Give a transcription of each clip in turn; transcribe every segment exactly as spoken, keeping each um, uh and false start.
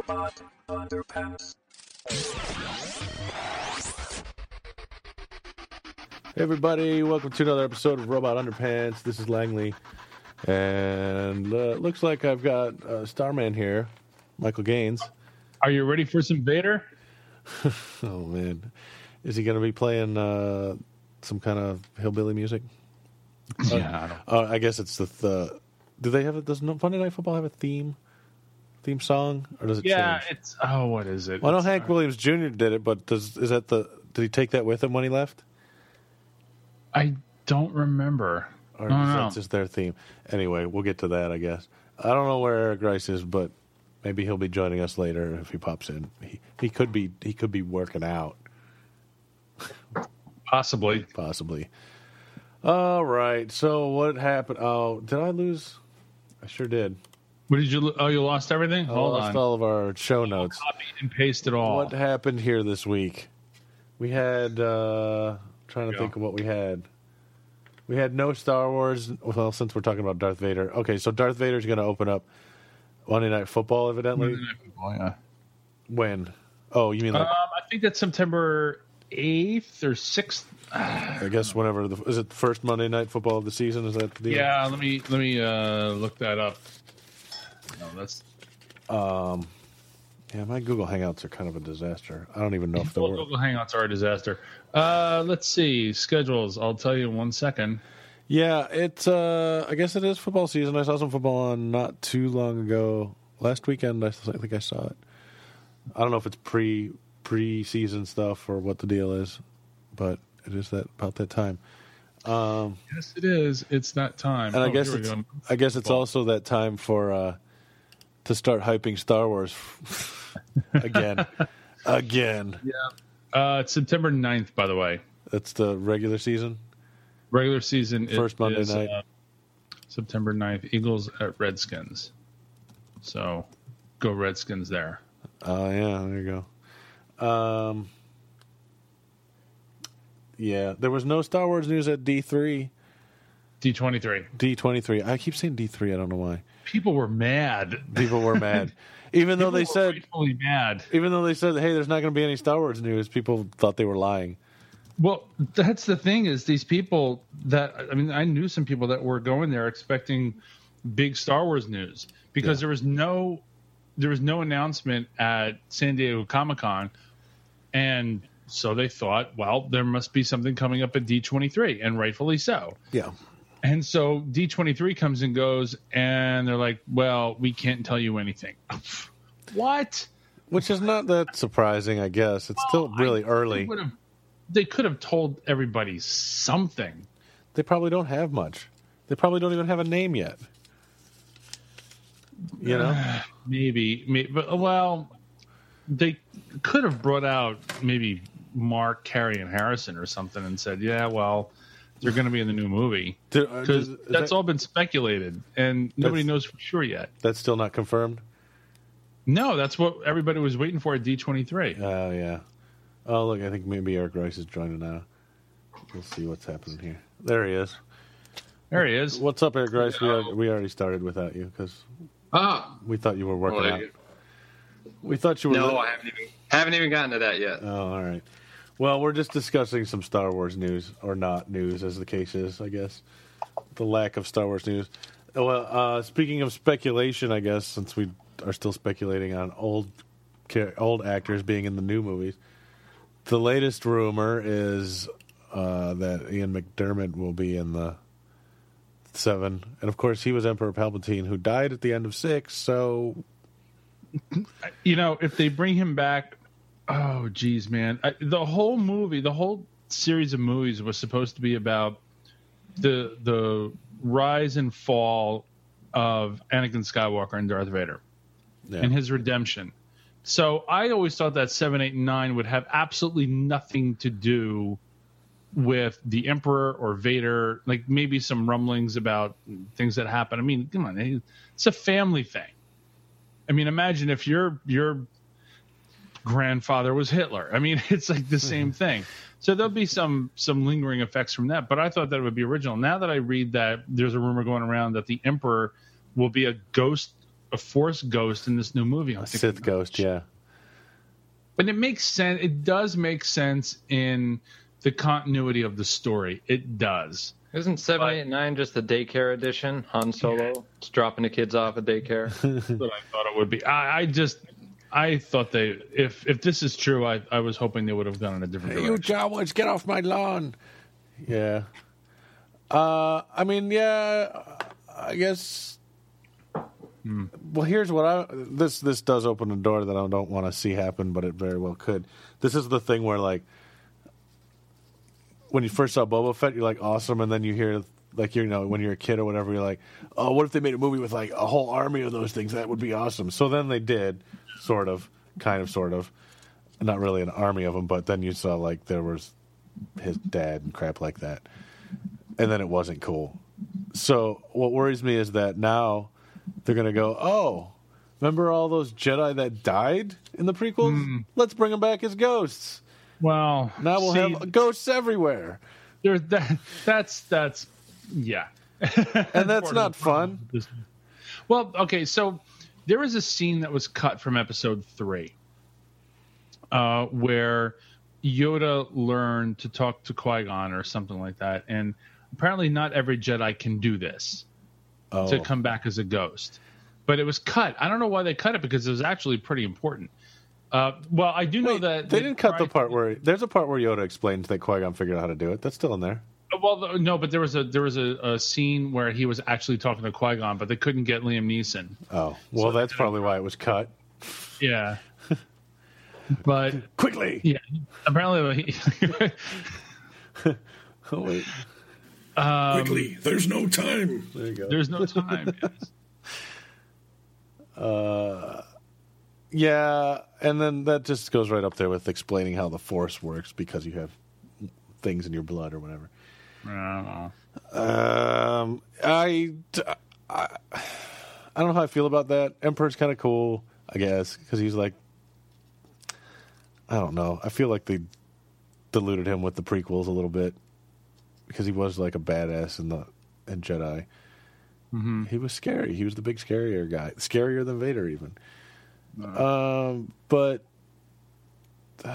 Robot Underpants. Hey everybody, welcome to another episode of Robot Underpants. This is Langley, and uh, looks like I've got uh, Starman here, Michael Gaines. Are you ready for some Vader? Oh man, is he going to be playing uh, some kind of hillbilly music? Yeah, uh, I don't. Uh, I guess it's the, the. Do they have it? Does Monday Night Football have a theme? Theme song, or does it? Yeah, change? it's oh, what is it? Well, I know It's, Hank uh, Williams Junior did it, but does is that the? Did he take that with him when he left? I don't remember. Or Oh, is no. that just their theme? Anyway, we'll get to that, I guess. I don't know where Eric Rice is, but maybe he'll be joining us later if he pops in. He he could be he could be working out, Possibly. possibly. All right. So what happened? Oh, did I lose? I sure did. What did you? lo- Oh, you lost everything. I Hold lost on. all of our show notes. Copy and paste it all. What happened here this week? We had uh trying to Go. think of what we had. We had no Star Wars. Well, since we're talking about Darth Vader, okay. So Darth Vader's going to open up Monday Night Football, evidently. Monday Night Football, yeah. When? Oh, you mean like Um, I think that's September eighth or sixth. I guess whenever the, is it the first Monday Night Football of the season? Is that the deal? Yeah, let me let me uh, look that up. No, that's Um, yeah, my Google Hangouts are kind of a disaster. I don't even know if they're well, work. Google Hangouts are a disaster. Uh, let's see schedules. I'll tell you in one second. Yeah, it's. Uh, I guess it is football season. I saw some football on not too long ago. Last weekend, I, I think I saw it. I don't know if it's pre pre season stuff or what the deal is, but it is that about that time. Um, Yes, it is. It's that time. and I Oh, guess here we it's. go. I guess it's Football. also that time for uh, to start hyping Star Wars again, again. Uh, it's September ninth, by the way. That's the regular season. Regular season First it Monday is, night. uh, September ninth, Eagles at Redskins. So go Redskins there. Oh yeah, there you go. Um, yeah, there was no Star Wars news at D three, D twenty-three. D twenty three. I keep saying D three. I don't know why. People were mad. People were mad, even though People they were said, rightfully mad. even though they said, hey, there's not going to be any Star Wars news. People thought they were lying. Well, that's the thing is these people that I mean, I knew some people that were going there expecting big Star Wars news because Yeah. there was no there was no announcement at San Diego Comic-Con, and so they thought, well, there must be something coming up at D twenty-three, and rightfully so. Yeah, And so D twenty-three comes and goes, and they're like, well, we can't tell you anything. What? which is not that surprising. I guess it's still really I- early. They, would have, they could have told everybody something. They probably don't have much. They probably don't even have a name yet. You know. Maybe, maybe, but well, they could have brought out maybe Mark, Carey, and Harrison or something, and said, "Yeah, well, they're going to be in the new movie," Do- uh, because does- is that's that- all been speculated, and nobody That's- knows for sure yet. That's still not confirmed. No, that's what everybody was waiting for at D twenty-three. Oh, yeah. Oh, look, I think maybe Eric Rice is joining now. We'll see what's happening here. There he is. There he is. What's up, Eric Rice? We, are, we already started without you because Ah, we thought you were working well, out. We thought you were. no, li- I haven't even haven't even gotten to that yet. Oh, all right. Well, we're just discussing some Star Wars news, or not news, as the case is, I guess. The lack of Star Wars news. Well, uh, speaking of speculation, I guess, since we are still speculating on old char- old actors being in the new movies, the latest rumor is uh, that Ian McDermott will be in the seven. And, of course, he was Emperor Palpatine, who died at the end of six, so... You know, if they bring him back, oh, geez, man, I, the whole movie, the whole series of movies was supposed to be about the the rise and fall of Anakin Skywalker and Darth Vader Yeah. and his redemption. So I always thought that seven, eight, and nine would have absolutely nothing to do with the Emperor or Vader. Like maybe some rumblings about things that happen. I mean, come on, it's a family thing. I mean, imagine if your your grandfather was Hitler. I mean, it's like the same thing. So there'll be some some lingering effects from that. But I thought that it would be original. Now that I read that there's a rumor going around that the Emperor will be a ghost, a Force ghost in this new movie. I'm A thinking, Sith ghost, yeah. But it makes sense. It does make sense in the continuity of the story. It does. Isn't seven eight nine just the daycare edition? Han Solo, yeah. It's dropping the kids off at daycare. That's what I thought it would be. I, I just, I thought they, if if this is true, I, I was hoping they would have gone in a different Hey, direction. you Jawas, get off my lawn. Yeah. Uh, I mean, yeah, I guess. Hmm. Well, here's what I this this does open a door that I don't want to see happen, but it very well could. This is the thing where, like, when you first saw Boba Fett, you're like, awesome, and then you hear, like, you know, when you're a kid or whatever, you're like, oh, what if they made a movie with, like, a whole army of those things? That would be awesome. So then they did, sort of, kind of, sort of. Not really an army of them, but then you saw, like, there was his dad and crap like that. And then it wasn't cool. So what worries me is that now they're going to go, oh, remember all those Jedi that died in the prequels? Mm. Let's bring them back as ghosts. Well, now we'll see, have ghosts everywhere. There's that. That's that's yeah, and that's not fun. Well, okay, so there is a scene that was cut from Episode Three, uh, where Yoda learned to talk to Qui-Gon or something like that, and apparently not every Jedi can do this oh. to come back as a ghost. But it was cut. I don't know why they cut it because it was actually pretty important. Uh, well, I do know Wait, that they didn't cut the part where there's a part where Yoda explains that Qui-Gon figured out how to do it. That's still in there. Well, no, but there was a there was a, a scene where he was actually talking to Qui-Gon, but they couldn't get Liam Neeson. Oh, well, so that's probably why it was cut. Yeah, but quickly, yeah. Apparently, he, oh wait, um, quickly. There's no time. There you go. There's no time. Yes. Uh. Yeah, and then that just goes right up there with explaining how the Force works because you have things in your blood or whatever. I don't know. Um, I, I, I don't know how I feel about that. Emperor's kind of cool, I guess, because he's like, I don't know. I feel like they diluted him with the prequels a little bit because he was like a badass in the in Jedi. Mm-hmm. He was scary. He was the big scarier guy, scarier than Vader even. Um, but uh,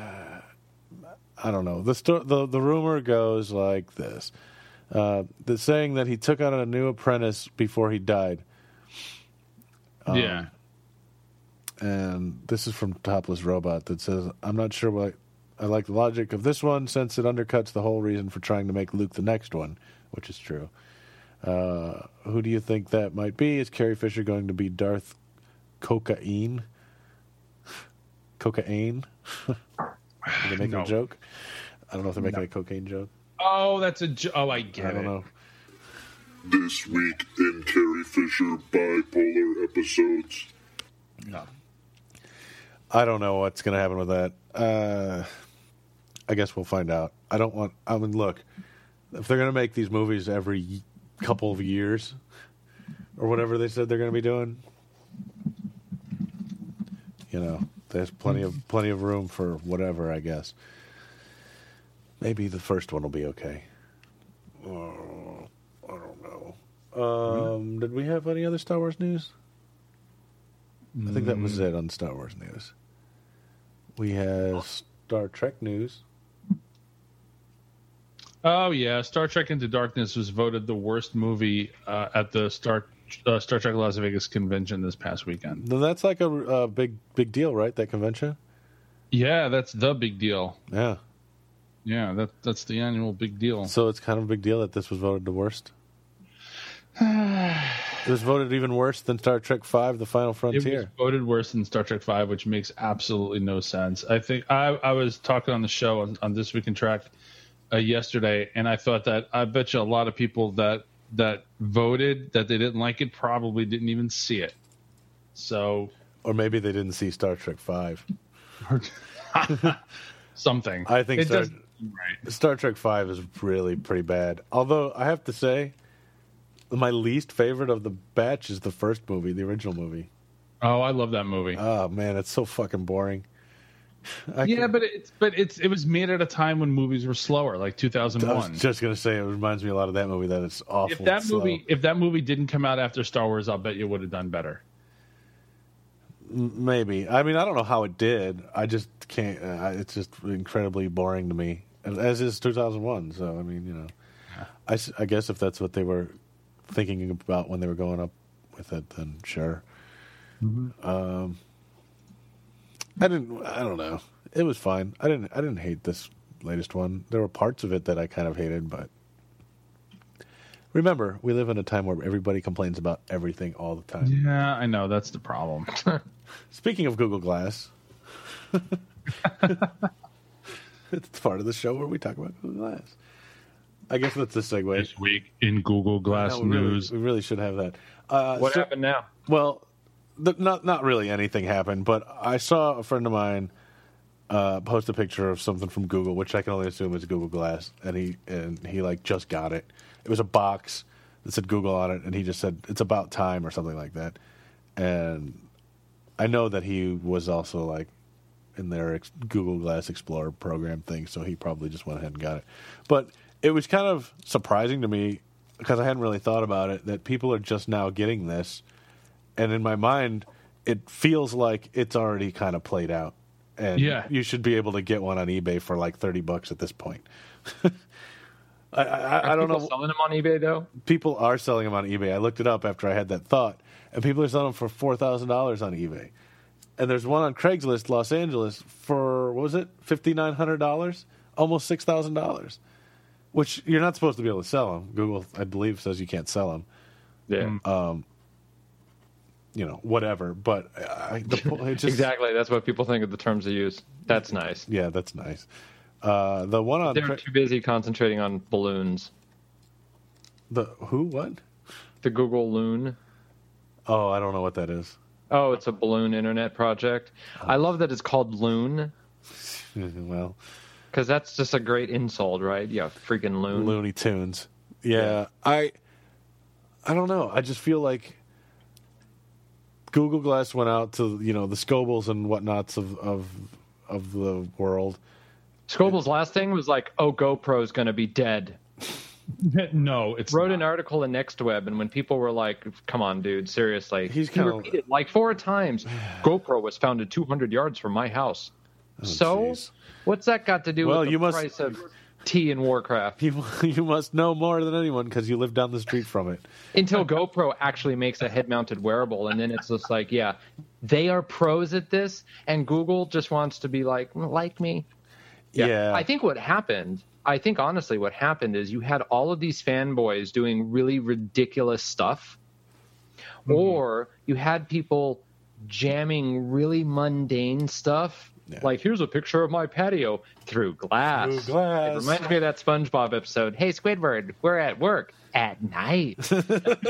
I don't know. The, sto- the the rumor goes like this: uh, the saying that he took on a new apprentice before he died. Um, yeah. And this is from Topless Robot that says, "I'm not sure what I like the logic of this one since it undercuts the whole reason for trying to make Luke the next one," which is true. Uh, who do you think that might be? Is Carrie Fisher going to be Darth Cocaine? Cocaine? Did they make no. a joke? I don't know if they're making no. a cocaine joke. Oh, that's a jo- oh, I get it. I don't it. know. This week in Carrie Fisher bipolar episodes. No. I don't know what's going to happen with that. Uh, I guess we'll find out. I don't want... I mean, look, if they're going to make these movies every couple of years or whatever they said they're going to be doing, you know, there's plenty of plenty of room for whatever, I guess. Maybe the first one will be okay. Oh, I don't know. Um, mm-hmm. Did we have any other Star Wars news? I think that was it on Star Wars news. We have Star Trek news. Oh yeah, Star Trek Into Darkness was voted the worst movie uh, at the Star uh, Star Trek Las Vegas convention this past weekend. Then that's like a, a big big deal, right? That convention. Yeah, that's the big deal. Yeah, yeah, that that's the annual big deal. So it's kind of a big deal that this was voted the worst. It was voted even worse than Star Trek Five: The Final Frontier. It was voted worse than Star Trek Five, which makes absolutely no sense. I think I, I was talking on the show on, on This Week in Trek uh, yesterday, and I thought that I bet you a lot of people that that voted that they didn't like it probably didn't even see it. So, or maybe they didn't see Star Trek Five. Something. I think it Star, does, right. Star Trek Five is really pretty bad. Although I have to say, my least favorite of the batch is the first movie, the original movie. Oh, I love that movie. Oh man, it's so fucking boring. I yeah, can... but it's but it's it was made at a time when movies were slower, like two thousand one. I was just gonna say it reminds me a lot of that movie. That it's awful. If that movie, if that movie didn't come out after Star Wars, I'll bet you would have done better. M- Maybe. I mean, I don't know how it did. I just can't. Uh, it's just incredibly boring to me, as, as is two thousand one. So I mean, you know, I, s- I guess if that's what they were thinking about when they were going up with it, then sure. Mm-hmm. Um, I didn't. I don't know. It was fine. I didn't. I didn't hate this latest one. There were parts of it that I kind of hated, but remember, we live in a time where everybody complains about everything all the time. Yeah, I know that's the problem. Speaking of Google Glass, it's part of the show where we talk about Google Glass. I guess that's the segue. This week in Google Glass No, we really- news. we really should have that. Uh, What so- happened now? Well, the, not not really anything happened, but I saw a friend of mine uh, post a picture of something from Google, which I can only assume is Google Glass, and he and he like just got it. It was a box that said Google on it, and he just said it's about time or something like that. And I know that he was also like in their ex- Google Glass Explorer program thing, so he probably just went ahead and got it. But it was kind of surprising to me because I hadn't really thought about it that people are just now getting this. And in my mind, it feels like it's already kind of played out. And Yeah. you should be able to get one on eBay for like thirty bucks at this point. I, I, I don't People know. selling them on eBay though. People are selling them on eBay. I looked it up after I had that thought. And people are selling them for four thousand dollars on eBay. And there's one on Craigslist, Los Angeles, for, what was it, five thousand nine hundred dollars? Almost six thousand dollars. Which you're not supposed to be able to sell them. Google, I believe, says you can't sell them. Yeah, Um, you know, whatever. But I, the, po- it just, exactly. That's what people think of the terms they use. That's nice. Yeah, that's nice. Uh, the one on They're Cra- too busy concentrating on balloons. the who what? The Google Loon. Oh, I don't know what that is. Oh, it's a balloon internet project. I love that it's called Loon Well, because that's just a great insult, right? Yeah, freaking loon. Looney Tunes. Yeah, I I don't know. I just feel like Google Glass went out to, you know, the Scobles and whatnots of of of the world. Scoble's last thing was like, "Oh, GoPro's going to be dead." No, it's Wrote not. an article in NextWeb, and when people were like, "Come on, dude, seriously," He's he kinda- repeated like four times. GoPro was founded two hundred yards from my house. so, jeez. what's that got to do Well, with the you must- price of tea in Warcraft? You you must know more than anyone because you live down the street from it. Until GoPro actually makes a head-mounted wearable, and then it's just like, yeah, they are pros at this, and Google just wants to be like, like me. Yeah. I think what happened, I think honestly what happened is you had all of these fanboys doing really ridiculous stuff, Mm-hmm. or you had people jamming really mundane stuff. Yeah. Like, here's a picture of my patio through glass. Through glass. It reminds me of that SpongeBob episode. Hey, Squidward, we're at work at night. So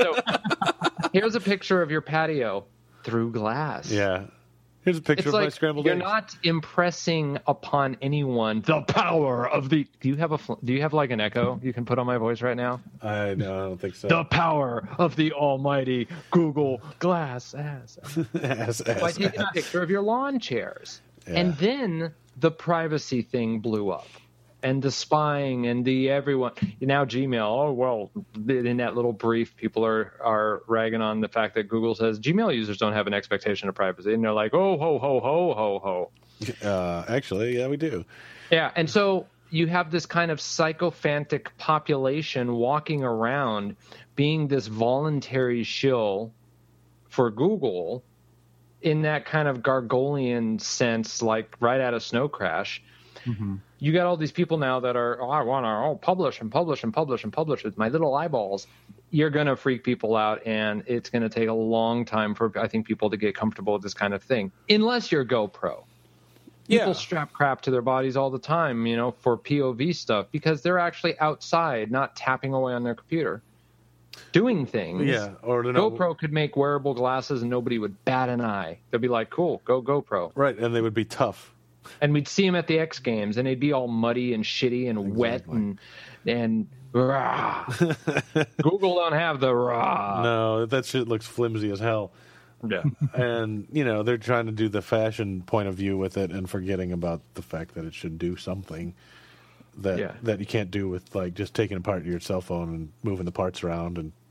here's a picture of your patio through glass. Yeah. Here's a picture It's of my like scrambled you're eggs. not impressing upon anyone the power of the. Do you have a? fl- Do you have like an echo you can put on my voice right now? I, no, I don't think so. The power of the almighty Google Glass. Ass. Ass, By ass, taking a ass. picture of your lawn chairs, Yeah. and then the privacy thing blew up, and the spying and the everyone. Now Gmail. Oh well, in that little brief, people are are ragging on the fact that Google says Gmail users don't have an expectation of privacy, and they're like, oh ho ho ho ho ho. Uh, actually, yeah, we do. Yeah, and so you have this kind of psychophantic population walking around being this voluntary shill for Google in that kind of Gargolian sense, like right out of Snow Crash. Mm-hmm. You got all these people now that are, oh, I want to oh, publish and publish and publish and publish with my little eyeballs. You're going to freak people out, and it's going to take a long time for, I think, people to get comfortable with this kind of thing, unless you're GoPro. People Yeah. strap crap to their bodies all the time, you know, for P O V stuff because they're actually outside, not tapping away on their computer, doing things. Yeah, or to know, GoPro could make wearable glasses and nobody would bat an eye. They'd be like, cool, go GoPro. right, and they would be tough. And we'd see them at the X Games and they'd be all muddy and shitty and wet and, and rah. Google don't have the rah. No, that shit looks flimsy as hell. Yeah. And, you know, they're trying to do the fashion point of view with it and forgetting about the fact that it should do something that Yeah. that you can't do with, like, just taking apart your cell phone and moving the parts around and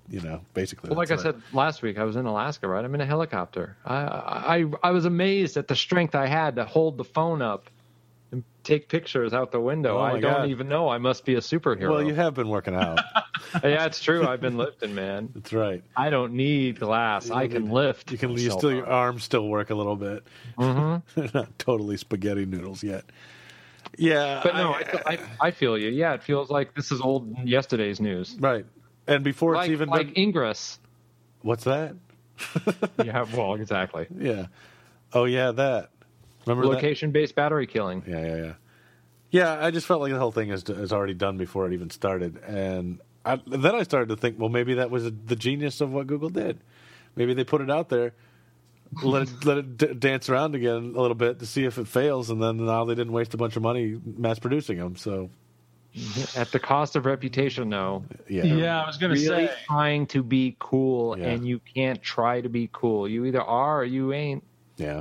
you know, basically. Well, like I that's it. said last week, I was in Alaska, right? I'm in a helicopter. I, I I was amazed at the strength I had to hold the phone up and take pictures out the window. Oh, my I don't God. even know. I must be a superhero. Well, you have been working out. Yeah, it's true. I've been lifting, man. That's right. I don't need glass. I can lift. You can. You myself still your up. arms still work a little bit. Mm-hmm. They're not totally spaghetti noodles yet. Yeah, But no, I- I, I, I feel you. Yeah, it feels like this is old yesterday's news. right. And before Like, it's even like been, Ingress. what's that? Yeah, well, exactly. Yeah. Oh yeah, that. Remember that? Location-based battery killing. Yeah, yeah, yeah. Yeah, I just felt like the whole thing is is already done before it even started, and I, then I started to think, well, maybe that was the genius of what Google did. Maybe they put it out there, let it let it d- dance around again a little bit to see if it fails, and then now they didn't waste a bunch of money mass producing them. So At the cost of reputation, though. yeah, Yeah, I was going to Really say. trying to be cool, Yeah. and you can't try to be cool. You either are or you ain't. yeah.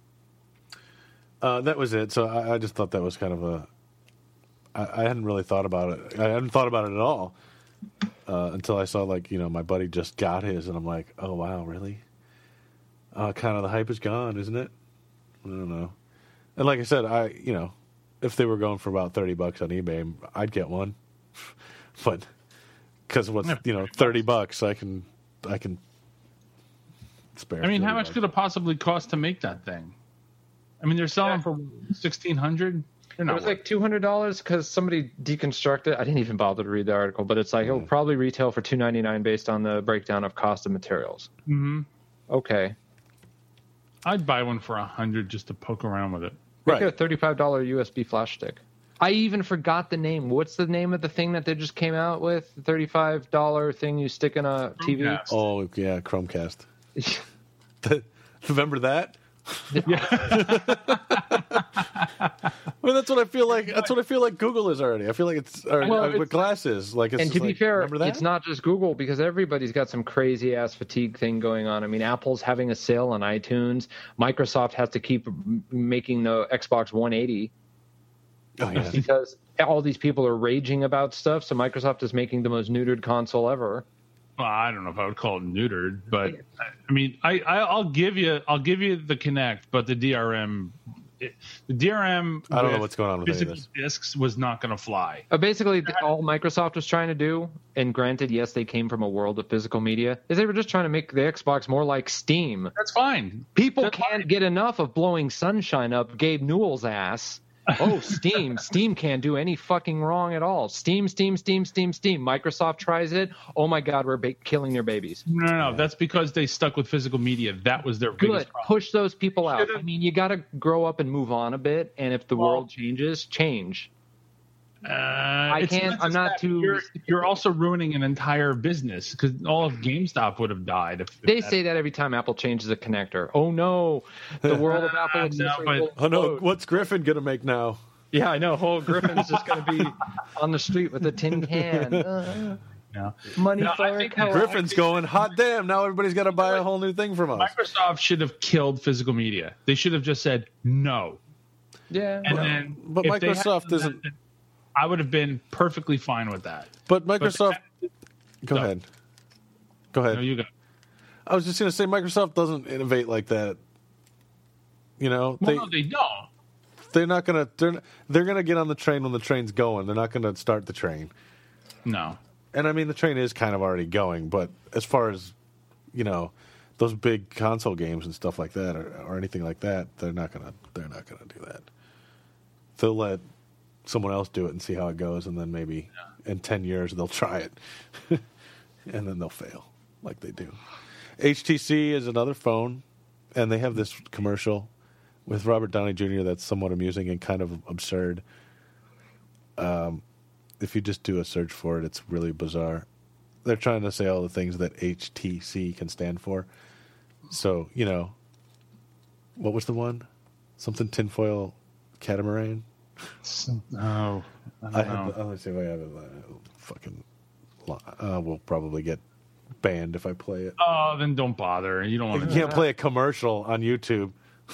Uh, that was it. So I, I just thought that was kind of a. I, I hadn't really thought about it. I hadn't thought about it at all uh, until I saw, like, you know, my buddy just got his, and I'm like, oh wow, really? Uh, kind of the hype is gone, isn't it? I don't know. And like I said, I you know, if they were going for about thirty bucks on eBay, I'd get one. But because what's you know thirty bucks, I can I can spare. I mean, how thirty much bucks. could it possibly cost to make that thing? I mean, they're selling Yeah. for sixteen hundred. They're It not was worth like two hundred dollars because somebody deconstructed. I didn't even bother to read the article, but it's like it'll probably retail for two ninety nine based on the breakdown of cost of materials. Mm-hmm. Okay, I'd buy one for a hundred just to poke around with it. make it a Right. thirty-five dollar U S B flash stick. I even forgot the name. What's the name of the thing that they just came out with? The thirty-five dollar thing you stick in a T V. Chromecast. Oh yeah, Chromecast. Remember that? Well, that's what I feel like. That's what I feel like Google is already. I feel like it's, or, Well, uh, it's- with glasses. Like, it's And just to be like, fair, remember that? it's not just Google because everybody's got some crazy ass fatigue thing going on. I mean, Apple's having a sale on iTunes. Microsoft has to keep m- making the Xbox one eighty Oh yeah. because all these people are raging about stuff. So Microsoft is making the most neutered console ever. Well, I don't know if I would call it neutered, but I mean, I, I I'll give you I'll give you the Kinect, but the D R M, it, the D R M. I don't know with what's going on with any of physical this. discs was not going to fly. Uh, basically, th- all Microsoft was trying to do, and granted, yes, they came from a world of physical media, is they were just trying to make the Xbox more like Steam. That's fine. People That's can't fine. get enough of blowing sunshine up Gabe Newell's ass. Oh, Steam. Steam can't do any fucking wrong at all. Steam, Steam, Steam, Steam, Steam. Microsoft tries it. Oh my God, we're ba- killing their babies. No, no, no. That's because they stuck with physical media. That was their Good. biggest problem. Push those people out. Should've- I mean, you got to grow up and move on a bit. And if the Well- world changes, change. Uh, I can't- I'm not too- You're, you're also ruining an entire business because all of GameStop would have died. If, if They that- say that every time Apple changes a connector. Oh no, the world of Apple No, accessories but- will Oh no, explode. what's Griffin gonna make now? Yeah, I know. Whole Griffin's just going to be on the street with a tin can. Uh, No. money No, I for a think co-op. Griffin's going, hot damn! Now everybody's got to buy a whole new thing from us. Microsoft should have killed physical media. They should have just said no. Yeah. And Well, then, but if they had Microsoft done isn't- that, I would have been perfectly fine with that. But Microsoft, go No. ahead, go ahead. No, you go. I was just gonna say Microsoft doesn't innovate like that. You know, Well, they no, they don't. they're not gonna they're they're gonna get on the train when the train's going. They're not gonna start the train. No. And I mean, the train is kind of already going, but as far as, you know, those big console games and stuff like that, or, or anything like that, they're not gonna they're not gonna do that. They'll let someone else do it and see how it goes, and then maybe in ten years they'll try it, and then they'll fail like they do. H T C is another phone, and they have this commercial with Robert Downey Junior that's somewhat amusing and kind of absurd. Um, if you just do a search for it, it's really bizarre. They're trying to say all the things that H T C can stand for. So, you know, what was the one? Something tinfoil catamaran? No. I I don't have, know. the- let me see if I have it. Uh, fucking, uh, we'll probably get banned if I play it. Oh, then don't bother. You don't want You to. can't play a commercial on YouTube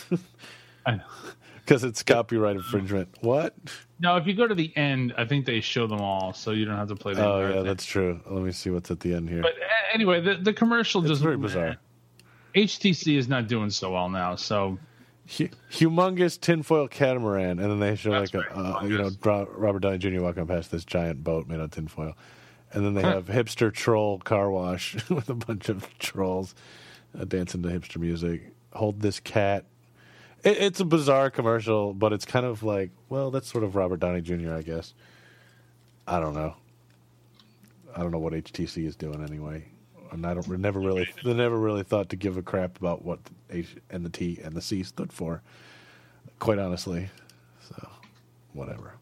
I know. because it's copyright infringement. What? No, if you go to the end, I think they show them all, so you don't have to play the Oh, entire yeah, thing. that's true. Let me see what's at the end here. But Anyway, the the commercial It's just very bizarre. H T C is not doing so well now, so Hu- humongous tinfoil catamaran, and then they show That's like a right, uh, you know Ro- Robert Downey Junior walking past this giant boat made out of tinfoil, and then they have hipster troll car wash with a bunch of trolls uh, dancing to hipster music. Hold this cat. It, it's a bizarre commercial, but it's kind of like, well, that's sort of Robert Downey Junior, I guess. I don't know. I don't know what H T C is doing anyway. And I don't never really they never really thought to give a crap about what the H and the T and the C stood for. Quite honestly, so whatever.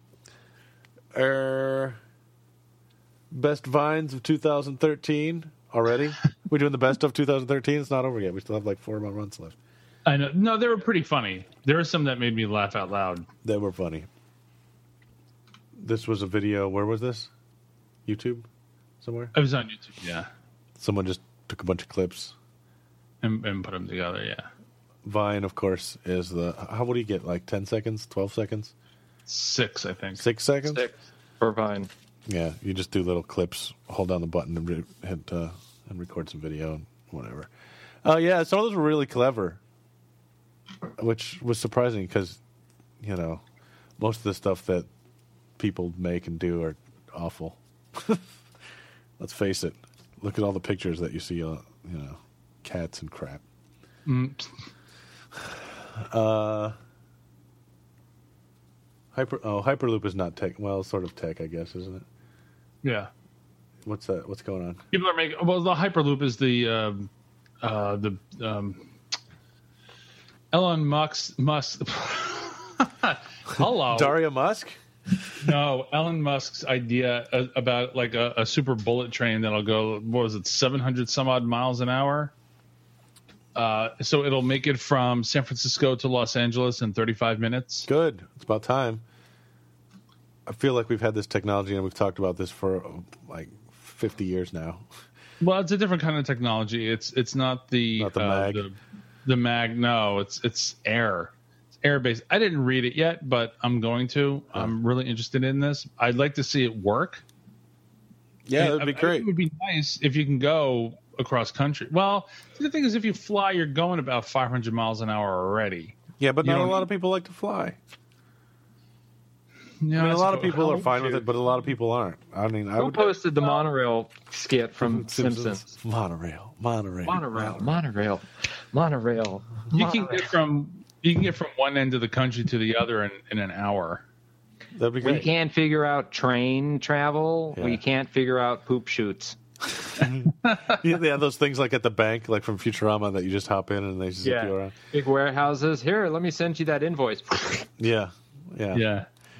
Er, best vines of two thousand thirteen already. We're doing the best of two thousand thirteen. It's not over yet. We still have like four more months left. I know. No, they were pretty funny. There were some that made me laugh out loud. They were funny. This was a video. Where was this? YouTube, somewhere. I was on YouTube, yeah, Someone just took a bunch of clips. and, and put them together, yeah. Vine, of course, is the how would you get like ten seconds, twelve seconds, Six, I think. six seconds? Six for Vine. Yeah, you just do little clips, hold down the button, and re- hit uh, and record some video and whatever. Uh, yeah, some of those were really clever, which was surprising because you know most of the stuff that people make and do are awful. Let's face it. Look at all the pictures that you see, uh, you know, cats and crap. Mm. Uh, Hyper. Oh, Hyperloop is not tech. Well, sort of tech, I guess, isn't it? Yeah. What's that? What's going on? People are making. Well, the Hyperloop is the um, uh, the um, Elon Musk. Musk. Hello. Daria Musk. No, Elon Musk's idea uh, about like a, a super bullet train that'll go. What was it? Seven hundred some odd miles an hour. Uh, so it'll make it from San Francisco to Los Angeles in thirty-five minutes. Good. It's about time. I feel like we've had this technology and we've talked about this for uh, like fifty years now. Well, it's a different kind of technology. It's it's not the Not the uh, mag. The, the mag. No, it's it's air. It's air based. I didn't read it yet, but I'm going to. I'm really interested in this. I'd like to see it work. Yeah, I- that'd be I- great. It would be nice if you can go across country. Well, the thing is, if you fly, you're going about five hundred miles an hour already. Yeah, but You not a don't lot need- of people like to fly. Yeah, I mean, a lot of suppose- people are how fine would with you? it, but a lot of people aren't. I mean, I Who would. posted the monorail skit from Simpsons? Monorail, monorail, Monorail, monorail, monorail. You can monorail. get from you can get from one end of the country to the other in, in an hour. That'd be We great. can't figure out train travel. Yeah. We can't figure out poop shoots. Yeah, they have those things like at the bank, like from Futurama, that you just hop in and they zip you around. Big warehouses. Here, let me send you that invoice. Yeah, yeah, Yeah.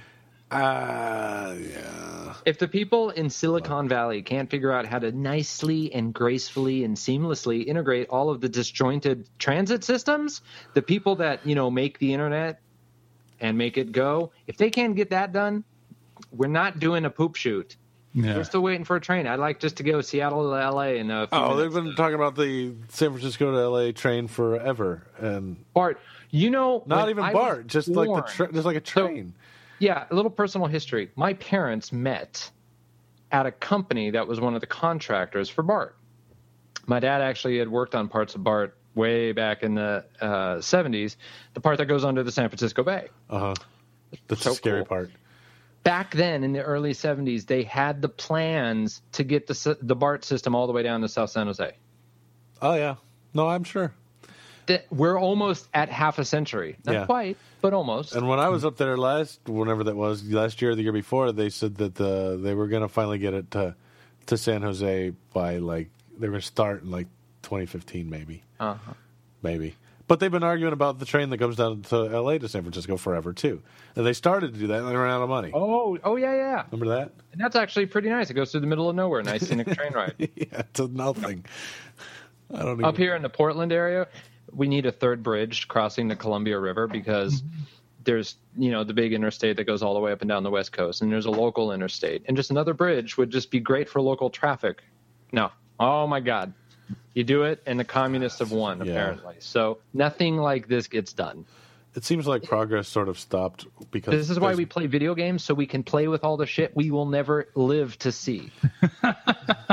Uh, yeah. If the people in Silicon Valley can't figure out how to nicely and gracefully and seamlessly integrate all of the disjointed transit systems, the people that, you know, make the internet and make it go, if they can't get that done, we're not doing a poop shoot. Yeah. We're still waiting for a train. I'd like just to go Seattle to L A in a few Oh, they've minutes. been talking about the San Francisco to L A train forever, and Bart, you know, not when even I Bart, was just like the born- tra- just like a So- train. Yeah, a little personal history. My parents met at a company that was one of the contractors for BART. My dad actually had worked on parts of BART way back in the uh, seventies, the part that goes under the San Francisco Bay. Uh huh. That's So the scary cool. part. Back then, in the early seventies, they had the plans to get the s- the BART system all the way down to South San Jose. Oh yeah. No, I'm sure. That we're almost at half a century. Not Yeah. quite, but almost. And when I was up there last, whenever that was, last year or the year before, they said that the they were going to finally get it to to San Jose by like they were going to start in like twenty fifteen, maybe, Uh-huh. maybe. But they've been arguing about the train that comes down to L A to San Francisco forever too. And they started to do that, and they ran out of money. Oh, oh yeah, yeah. Remember that? And that's actually pretty nice. It goes through the middle of nowhere. Nice scenic train ride. Yeah, to nothing. I don't even, Up here in the Portland area, we need a third bridge crossing the Columbia River because there's, you know, the big interstate that goes all the way up and down the West Coast, and there's a local interstate. And just another bridge would just be great for local traffic. No. Oh, my God. You do it, and the communists have won, Yeah. apparently. So nothing like this gets done. It seems like progress sort of stopped because This is why there's- we play video games, so we can play with all the shit we will never live to see.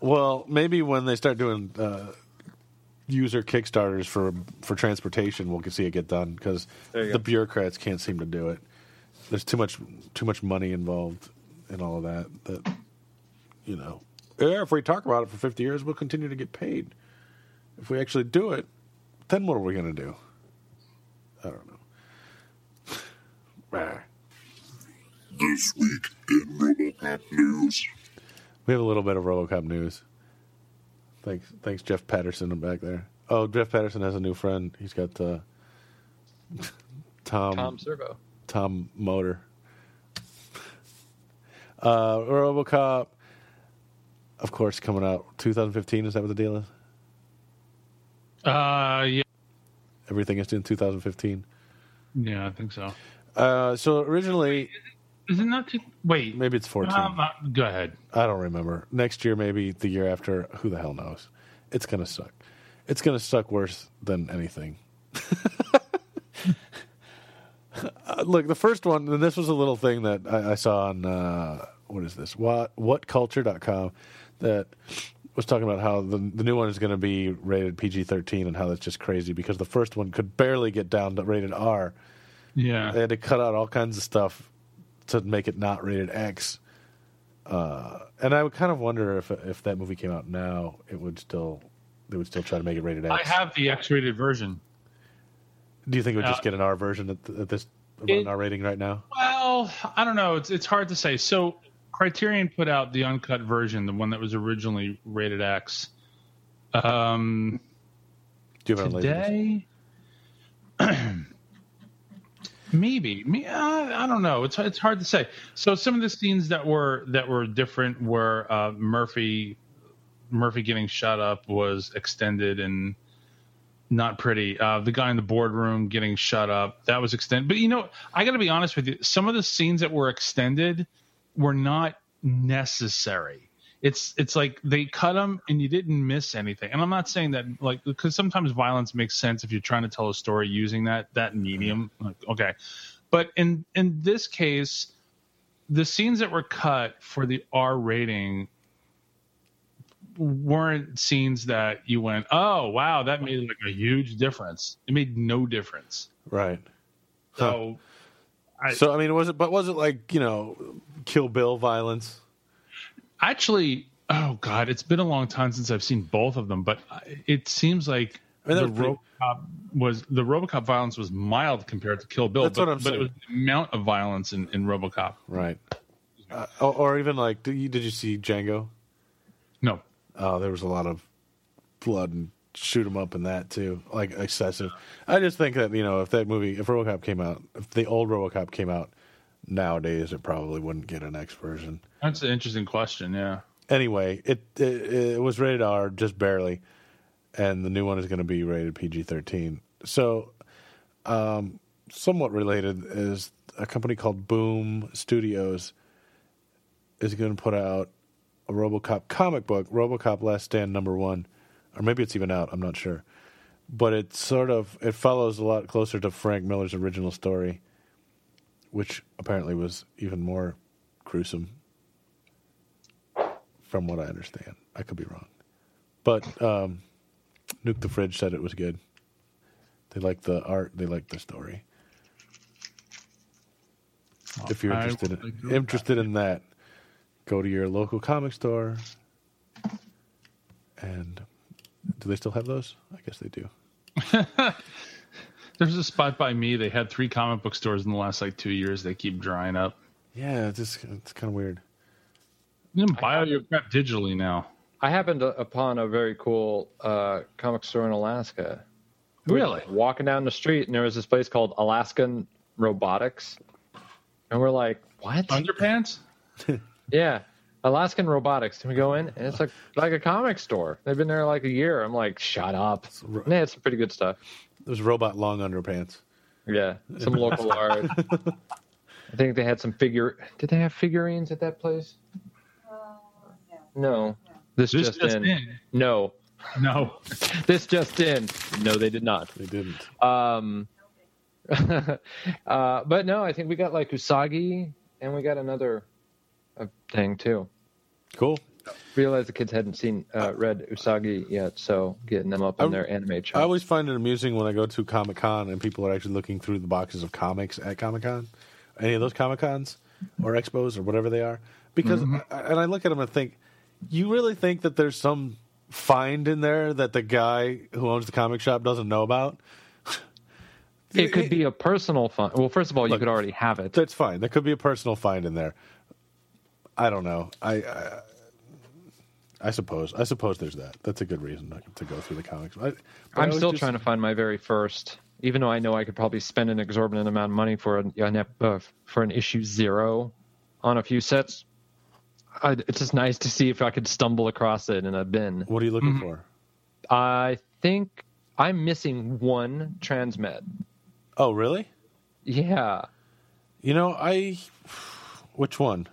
Well, maybe when they start doing uh, user Kickstarters for for transportation, we'll see it get done because There you the go. bureaucrats can't seem to do it. There's too much too much money involved in all of that. That you know, yeah, if we talk about it for fifty years, we'll continue to get paid. If we actually do it, then what are we going to do? I don't know. Rah. This week in RoboCop news. We have a little bit of RoboCop news. Thanks, thanks, Jeff Patterson back there. Oh, Jeff Patterson has a new friend. He's got uh, Tom Tom Servo. Tom Motor. Uh, RoboCop, of course, coming out twenty fifteen. Is that what the deal is? Uh, yeah, Everything is in two thousand fifteen. yeah, I think so. Uh, so originally, Is it not? Too, wait, maybe it's fourteen. Um, uh, go ahead. I don't remember. Next year, maybe the year after. Who the hell knows? It's gonna suck. It's gonna suck worse than anything. uh, look, the first one, and this was a little thing that I, I saw on uh, what is this? What what culture dot com that was talking about how the the new one is going to be rated P G thirteen and how that's just crazy because the first one could barely get down to rated R. Yeah, They had to cut out all kinds of stuff to make it not rated X. Uh, and I would kind of wonder if if that movie came out now, it would still they would still try to make it rated X. I have the X-rated version. Do you think it would just Uh, get an R version at, at this it- an R rating right now? Well, I don't know. It's it's hard to say. So Criterion put out the uncut version, the one that was originally rated X. Um, Do you have it on Laserdisc? today, maybe. Me, uh, I don't know. It's it's hard to say. So some of the scenes that were that were different were uh, Murphy Murphy getting shot up was extended and not pretty. Uh, the guy in the boardroom getting shut up, that was extended. But you know, I got to be honest with you. Some of the scenes that were extended were not necessary. It's it's like they cut them and you didn't miss anything. And I'm not saying that like because sometimes violence makes sense if you're trying to tell a story using that that medium. Like okay, but in in this case, the scenes that were cut for the R rating weren't scenes that you went, oh wow, that made like a huge difference. It made no difference. Right. So, I, So I mean, was it? But was it like you know, Kill Bill violence? actually, oh god, it's been a long time since I've seen both of them, but it seems like I mean, that the was pretty- RoboCop was the RoboCop violence was mild compared to Kill Bill. That's but, what I'm but it saying. was the amount of violence in, in RoboCop. Right. Uh, or, or even like, did you, did you see Django? No, Oh, there was a lot of blood and shoot 'em up in that too, like excessive. I just think that you know, if that movie, if RoboCop came out, if the old RoboCop came out nowadays, it probably wouldn't get an X version. that's an interesting question. Yeah. Anyway, it it, it was rated R just barely, and the new one is going to be rated P G thirteen. So, um, somewhat related is a company called Boom Studios is going to put out a RoboCop comic book, RoboCop Last Stand number one, or maybe it's even out. I'm not sure, but it sort of it follows a lot closer to Frank Miller's original story, which apparently was even more gruesome, from what I understand. I could be wrong, but um, Nuke the Fridge said it was good. They liked the art. They liked the story. If you're I interested would in, like to- interested in that, go to your local comic store. And do they still have those? I guess they do. There's a spot by me. They had three comic book stores in the last like two years. They keep drying up. Yeah, it's just it's kind of weird. You can buy all your crap digitally now. I happened upon a very cool uh, comic store in Alaska. We were Really? walking down the street, and there was this place called Alaskan Robotics. And we're like, what? Underpants? Yeah, Alaskan Robotics. And we go in, and it's like like a comic store. They've been there like a year. I'm like, shut up. And they had some pretty good stuff. Those robot long underpants. Yeah, some local art. I think they had some figure. Did they have figurines at that place? No. This, This just, just in. in. No. No. This just in. No, they did not. They didn't. Um, uh, but no, I think we got like Usagi, and we got another uh, thing too. Cool. realized the kids hadn't seen uh, read Usagi yet, so getting them up in I- their anime chat. I always find it amusing when I go to Comic Con and people are actually looking through the boxes of comics at Comic Con, any of those Comic Cons or expos or whatever they are. Because, I, and I look at them and think, you really think that there's some find in there that the guy who owns the comic shop doesn't know about? It could be a personal fun. Well, first of all, you Look, could already have it. That's fine. There could be a personal find in there. I don't know. I, I, I suppose. I suppose there's that. That's a good reason to, to go through the comics. I, I'm still just... trying to find my very first, even though I know I could probably spend an exorbitant amount of money for an, an uh, for an issue zero on a few sets. I, it's just nice to see if I could stumble across it in a bin. What are you looking Mhm. for? I think I'm missing one Transmet. Oh, really? Yeah. You know, I. Which one?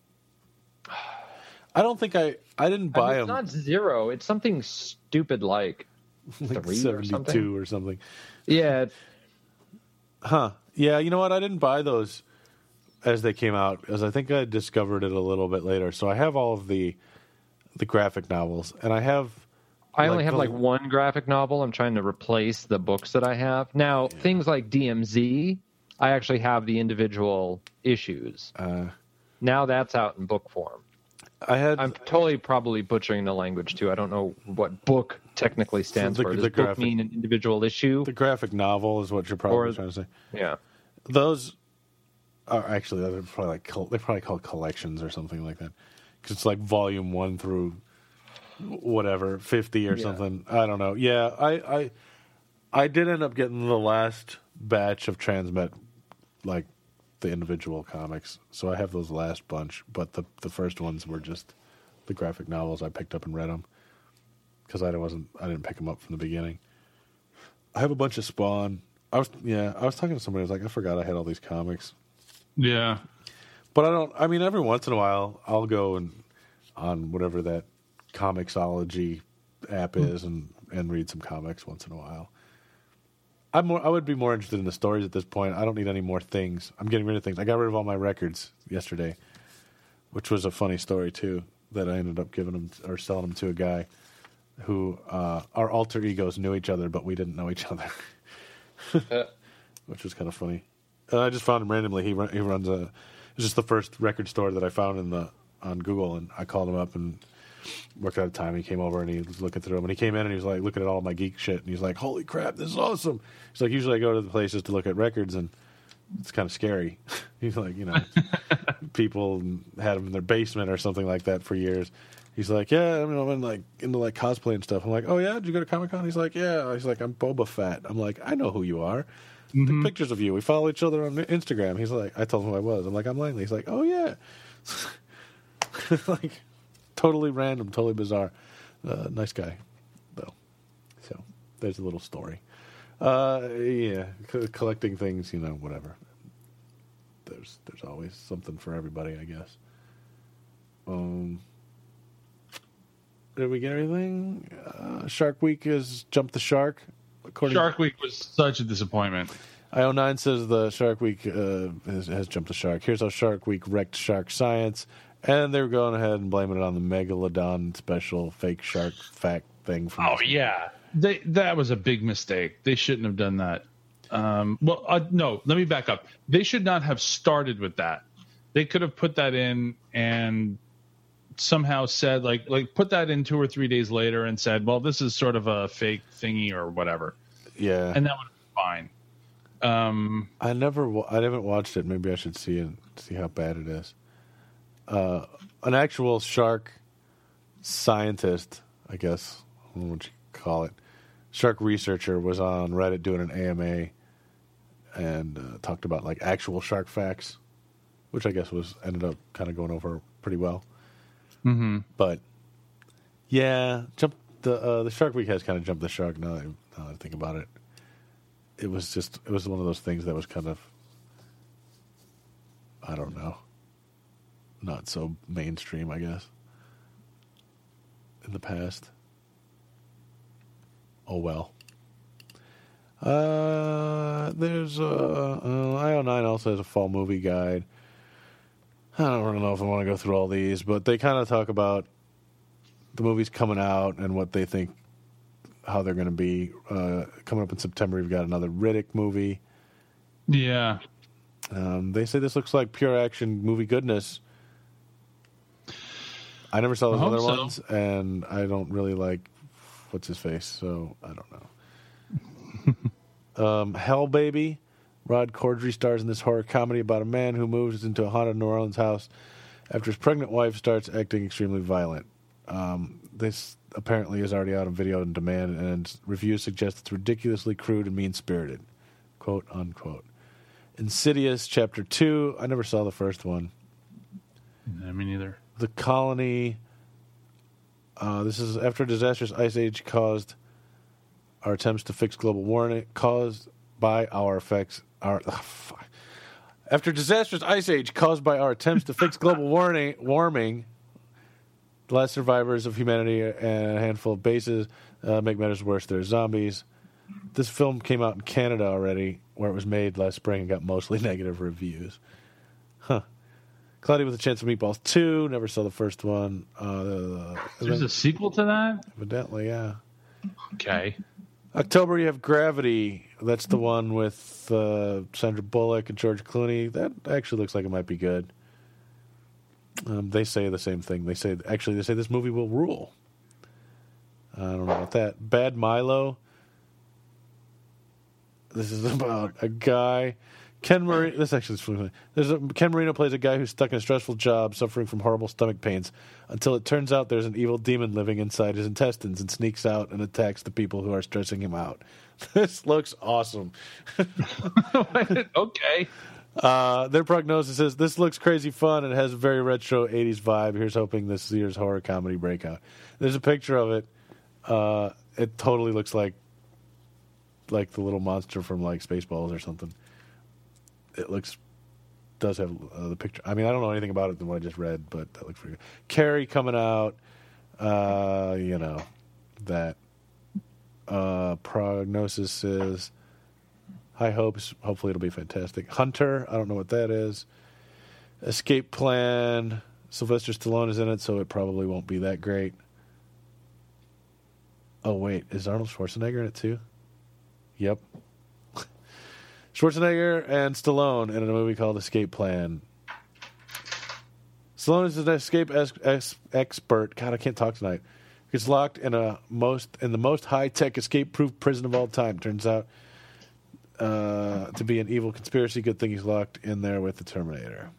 I don't think I. I didn't I buy mean, it's them. not zero. It's something stupid like like three or seventy-two something. or something. Yeah. Huh. Yeah, you know what? I didn't buy those as they came out, because I think I discovered it a little bit later. So I have all of the the graphic novels, and I have. I only like, have the- like one graphic novel. I'm trying to replace the books that I have. Now, things like D M Z, I actually have the individual issues. Uh, Now that's out in book form. I had. I'm totally probably butchering the language too. I don't know what book technically stands The- for. Does the book graphic- mean an individual issue? the graphic novel is what you're probably Or- trying to say. Yeah. Those are actually they're probably like col- they're probably called collections or something like that, because it's like volume one through whatever fifty or Yeah. something. I don't know. Yeah, I, I I did end up getting the last batch of Transmet, like the individual comics. So I have those last bunch, but the the first ones were just the graphic novels. I picked up and read them because I wasn't I didn't pick them up from the beginning. I have a bunch of Spawn. I was yeah. I was talking to somebody. I was like, I forgot I had all these comics. Yeah. But I don't. I mean, every once in a while, I'll go and on whatever that Comixology app is and, and read some comics once in a while. I'm more. I would be more interested in the stories at this point. I don't need any more things. I'm getting rid of things. I got rid of all my records yesterday, which was a funny story too. That I ended up giving them or selling them to a guy who uh, our alter egos knew each other, but we didn't know each other, which was kind of funny. And I just found him randomly. He run, he runs a. It's just the first record store that I found in the on Google, and I called him up and worked out a time. He came over and he was looking through them, and he came in and he was like looking at all my geek shit, and he's like, "Holy crap, this is awesome!" He's like, "Usually I go to the places to look at records, and it's kind of scary." He's like, you know, people had them in their basement or something like that for years. He's like, "Yeah, I mean, I'm in like into like cosplay and stuff." I'm like, "Oh yeah, did you go to Comic Con?" He's like, "Yeah." He's like, "I'm Boba Fett." I'm like, "I know who you are." Mm-hmm. Take pictures of you. We follow each other on Instagram. He's like, I told him who I was. I'm like, I'm Langley. He's like, oh yeah. Like, totally random, totally bizarre. Uh, nice guy, though. So there's a little story. Uh, yeah, co- collecting things, you know, whatever. There's there's always something for everybody, I guess. Um, did we get everything? Uh, Shark Week is Jump the Shark. According Shark Week was such a disappointment. I O nine says the Shark Week uh, has, has jumped the shark. Here's how Shark Week wrecked shark science. And they're going ahead and blaming it on the Megalodon special fake shark fact thing. From Oh this- yeah, they that was a big mistake. They shouldn't have done that. Um, well, uh, no, let me back up. They should not have started with that. They could have put that in and somehow said like like put that in two or three days later and said, well, this is sort of a fake thingy or whatever, Yeah. and that would have been fine. Um, I never, wa- I haven't watched it. Maybe I should see it, see how bad it is. Uh, an actual shark scientist, I guess, I don't know what you call it, shark researcher was on Reddit doing an A M A and uh, talked about like actual shark facts, which I guess was ended up kind of going over pretty well. mm-hmm. But yeah, jump the uh, the Shark Week has kind of jumped the shark. Now that, I- now that I think about it, it was just it was one of those things that was kind of I don't know, not so mainstream, I guess, in the past. Oh well. Uh, there's uh, uh I O nine also has a fall movie guide. I don't really know if I want to go through all these, but they kind of talk about the movies coming out and what they think, how they're going to be. Uh, coming up in September, we've got another Riddick movie. Yeah. Um, they say this looks like pure action movie goodness. I never saw those I hope other so. ones, and I don't really like what's his face, so I don't know. um, Hell Baby. Rod Corddry stars in this horror comedy about a man who moves into a haunted New Orleans house after his pregnant wife starts acting extremely violent. Um, this apparently is already out on video on demand, and reviews suggest it's ridiculously crude and mean-spirited, quote unquote. Insidious Chapter Two. I never saw the first one. I mean, neither. The Colony. Uh, this is after a disastrous ice age caused our attempts to fix global warming caused by our effects. Our ugh, fuck. After disastrous ice age caused by our attempts to fix global warming, warming, the last survivors of humanity and a handful of bases uh, make matters worse. They're zombies. This film came out in Canada already, where it was made last spring and got mostly negative reviews. Huh. Cloudy with a Chance of Meatballs two. Never saw the first one. Uh, There's a sequel to that? Evidently, yeah. Okay. October, you have Gravity. That's the one with uh, Sandra Bullock and George Clooney. That actually looks like it might be good. Um, they say the same thing. They say actually they say this movie will rule. I don't know about that. Bad Milo. This is about a guy. Ken Marino. This actually is funny. There's a, Ken Marino plays a guy who's stuck in a stressful job, suffering from horrible stomach pains, until it turns out there's an evil demon living inside his intestines and sneaks out and attacks the people who are stressing him out. This looks awesome. Okay. Uh, their prognosis is this looks crazy fun and has a very retro eighties vibe. Here's hoping this year's horror comedy breakout. There's a picture of it. Uh, it totally looks like like the little monster from like Spaceballs or something. It looks does have uh, the picture. I mean, I don't know anything about it than what I just read, but that looks pretty good. Carrie coming out. Uh, you know that uh, prognosis is high hopes. Hopefully, it'll be fantastic. Hunter. I don't know what that is. Escape Plan. Sylvester Stallone is in it, so it probably won't be that great. Oh wait, is Arnold Schwarzenegger in it too? Yep. Schwarzenegger and Stallone in a movie called Escape Plan. Stallone is an escape es- es- expert. God, I can't talk tonight. Gets locked in a most in the most high-tech escape-proof prison of all time. Turns out uh, to be an evil conspiracy. Good thing he's locked in there with the Terminator.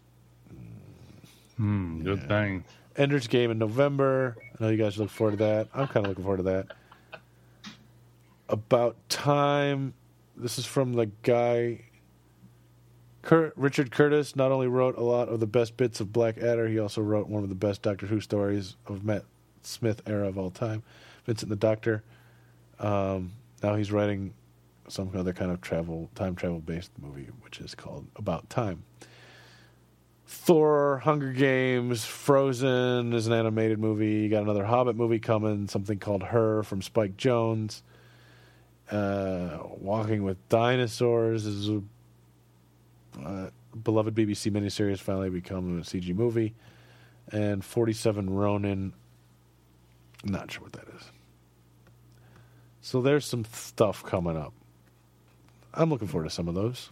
Hmm, good Yeah. thing. Ender's Game in November. I know you guys look forward to that. I'm kind of looking forward to that. About Time. This is from the guy, Kurt, Richard Curtis. Not only wrote a lot of the best bits of Blackadder, he also wrote one of the best Doctor Who stories of Matt Smith era of all time, Vincent the Doctor. Um, now he's writing some other kind of travel, time travel based movie, which is called About Time. Thor, Hunger Games, Frozen is an animated movie. You got another Hobbit movie coming, something called Her from Spike Jonze. Uh, Walking with Dinosaurs is a uh, beloved B B C miniseries finally become a C G movie. And forty-seven Ronin, not sure what that is. So there's some stuff coming up. I'm looking forward to some of those.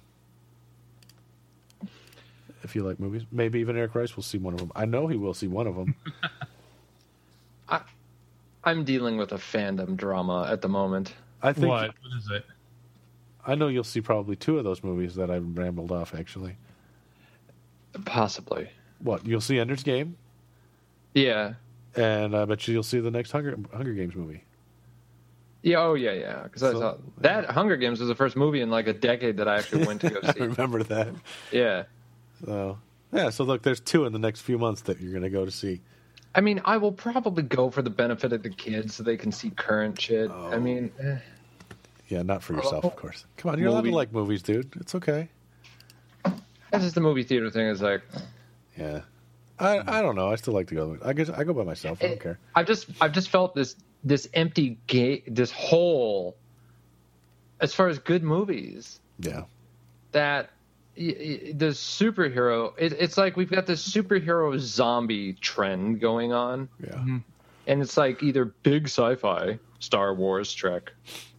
If you like movies, maybe even Eric Rice will see one of them. I know he will see one of them. I, I'm dealing with a fandom drama at the moment. I think What? What is it? I know you'll see probably two of those movies that I've rambled off. Actually, Possibly. what you'll see Ender's Game, Yeah. and I bet you you'll see the next Hunger Hunger Games movie. Yeah. Oh, yeah, yeah. Because I So- saw that Hunger Games was the first movie in like a decade that I actually went to go I see. remember that. Yeah. So yeah, so look, there's two in the next few months that you're going to go to see. I mean, I will probably go for the benefit of the kids so they can see current shit. Oh. I mean, eh. Yeah, not for yourself, Oh. of course. Come on, you're allowed to Movie. like movies, dude. It's okay. that's just the movie theater thing. Is like, Yeah, I I don't know. I still like to go. I guess I go by myself. I don't it- care. I've just I've just felt this this empty gate, this hole, as far as good movies. Yeah, That y- y- the superhero, it, it's like we've got this superhero zombie trend going on. yeah. Mm-hmm. and it's like either big sci-fi, Star Wars, Trek,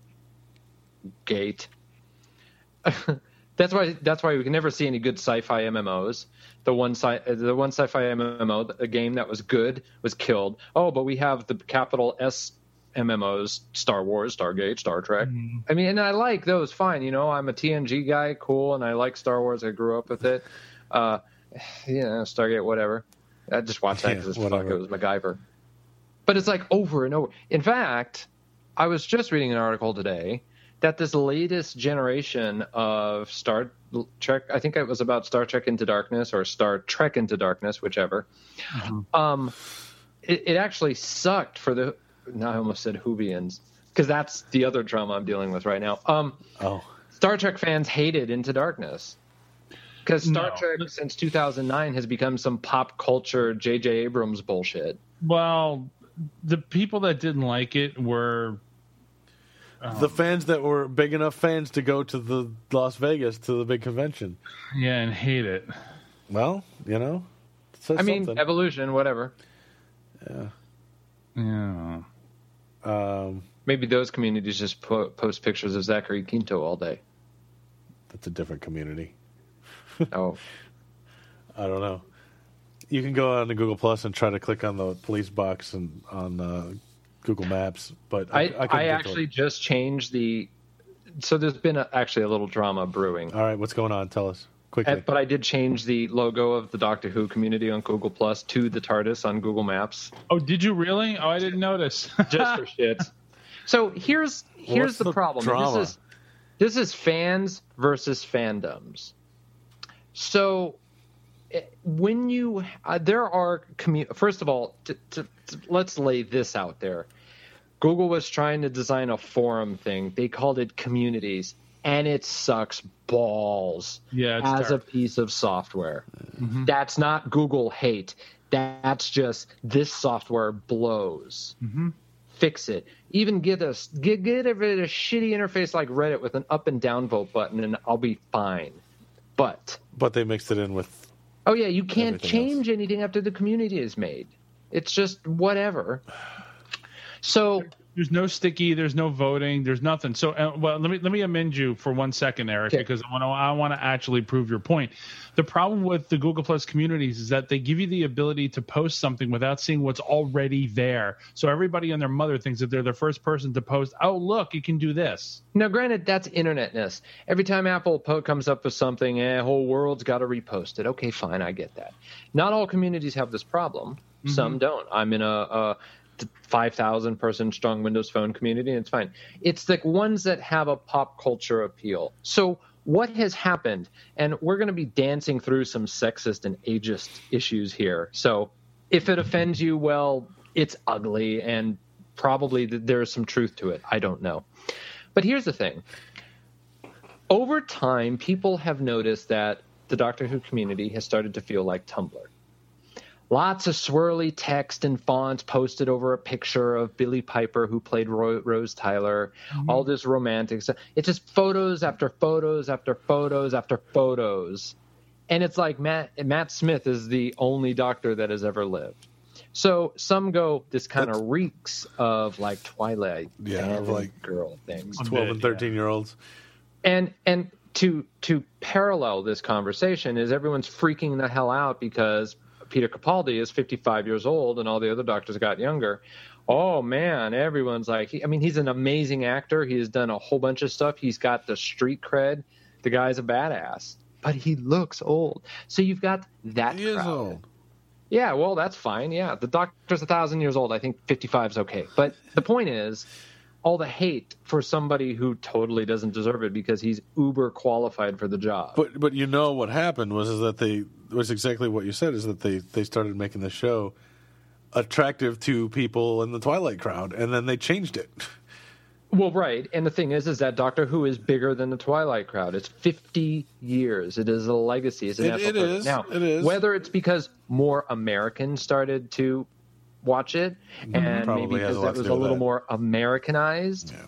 Gate. that's why that's why we can never see any good sci-fi M M Os. The one sci the one sci-fi M M O, a game that was good, was killed. Oh, but we have the capital S M M Os: Star Wars, Stargate, Star Trek. Mm-hmm. I mean, and I like those. Fine, you know, I'm a T N G guy, cool, and I like Star Wars. I grew up with it. Uh, you know, Stargate, whatever. I just watched that because yeah, fuck, it was MacGyver. But it's like over and over. In fact, I was just reading an article today that this latest generation of Star Trek, I think it was about Star Trek Into Darkness or Star Trek Into Darkness, whichever. Mm-hmm. Um, it, it actually sucked for the, now I almost said Whovians, because that's the other drama I'm dealing with right now. Um, oh. Star Trek fans hated Into Darkness. Because Star No. Trek since two thousand nine has become some pop culture J J Abrams bullshit. Well, the people that didn't like it were um, the fans that were big enough fans to go to the Las Vegas to the big convention. Yeah, and hate it. Well, you know, it says I mean, something. evolution, whatever. Yeah. Yeah. Um, Maybe those communities just po- post pictures of Zachary Quinto all day. that's a different community. Oh, I don't know. You can go on to Google Plus and try to click on the police box and on uh, Google Maps, but I, I, I, I, couldn't get to actually it. just changed the. So there's been a, actually a little drama brewing, All right, what's going on? Tell us quickly. Uh, but I did change the logo of the Doctor Who community on Google Plus to the TARDIS on Google Maps, Oh, did you really? Oh, I didn't notice. just for shit. So here's here's What's the, the problem. drama? This is this is fans versus fandoms. So eh, when you uh, there are commu- first of all, t- t- t- let's lay this out there. Google was trying to design a forum thing. They called it communities, and it sucks balls Yeah, it's as terrible. a piece of software. Mm-hmm. That's not Google hate. That's just this software blows. Mm-hmm. Fix it. Even get a get get it a shitty interface like Reddit with an up and down vote button, and I'll be fine. But But they mixed it in with. oh yeah, you can't Everything change anything after the community is made. It's just whatever. So There's no sticky. There's no voting. There's nothing. So, uh, well, let me let me amend you for one second, Eric, Okay. because I want to I want to actually prove your point. The problem with the Google Plus communities is that they give you the ability to post something without seeing what's already there. So everybody and their mother thinks that they're the first person to post. Oh, look, you can do this. now, granted, that's internetness. Every time Apple po- comes up with something, eh, whole world's got to repost it. Okay, fine, I get that. Not all communities have this problem. Mm-hmm. Some don't. I'm in a, a five thousand person strong Windows Phone community, and it's fine. It's the ones that have a pop culture appeal. So what has happened, and we're going to be dancing through some sexist and ageist issues here. So if it offends you, well, it's ugly, and probably th- there's some truth to it. I don't know. But here's the thing. Over time, people have noticed that the Doctor Who community has started to feel like Tumblr. Lots of swirly text and fonts posted over a picture of Billie Piper, who played Ro- Rose Tyler, mm-hmm. all this romantic stuff. It's just photos after photos after photos after photos. And it's like Matt, Matt Smith is the only Doctor that has ever lived. So some go, this kind of reeks of like Twilight Yeah, and like girl things. twelve and thirteen year olds. And and to to parallel this conversation is everyone's freaking the hell out because Peter Capaldi is fifty-five years old and all the other doctors got younger. Oh man, everyone's like, I mean, he's an amazing actor. He has done a whole bunch of stuff. He's got the street cred. The guy's a badass, but he looks old. So you've got that He is crowd. old. Yeah, well, that's fine. Yeah, the doctor's a thousand years old. I think fifty-five is okay. But the point is, all the hate for somebody who totally doesn't deserve it because he's uber qualified for the job. But but you know what happened was is that they was exactly what you said is that they, they started making the show attractive to people in the Twilight crowd, and then they changed it. Well, right. And the thing is, is that Doctor Who is bigger than the Twilight crowd. It's fifty years. It is a legacy. It's a It- national it treasure. is. Now, It is. whether it's because more Americans started to watch it, and Probably maybe has because a lot it to was do a with little that. more Americanized, Yeah,